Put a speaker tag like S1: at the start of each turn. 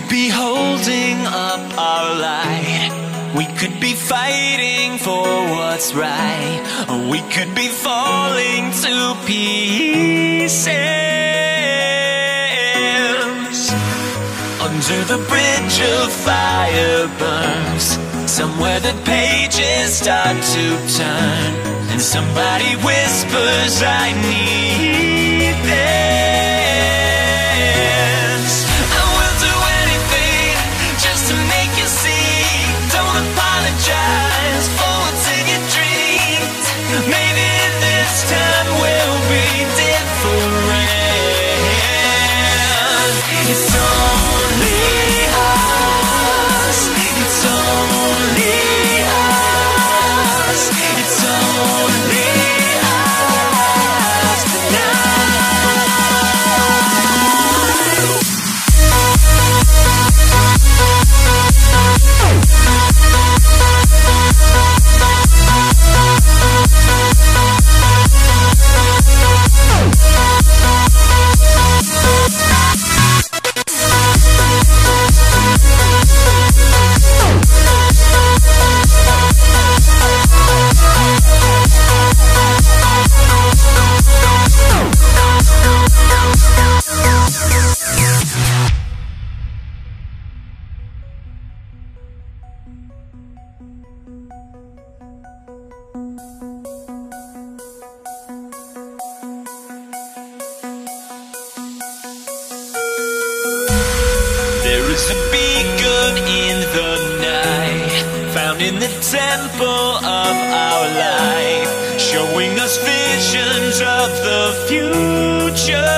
S1: could be holding up our light. We could be fighting for what's right. Or we could be falling to pieces. Under the bridge of fire burns, somewhere the pages start to turn, and somebody whispers, I need this. I will do anything just to make you see. Don't apologize for what's in your dreams. Maybe this time will be different. It's only us. It's only us. It's only us There is a beacon in the night, found in the temple of our life, showing us visions of the future.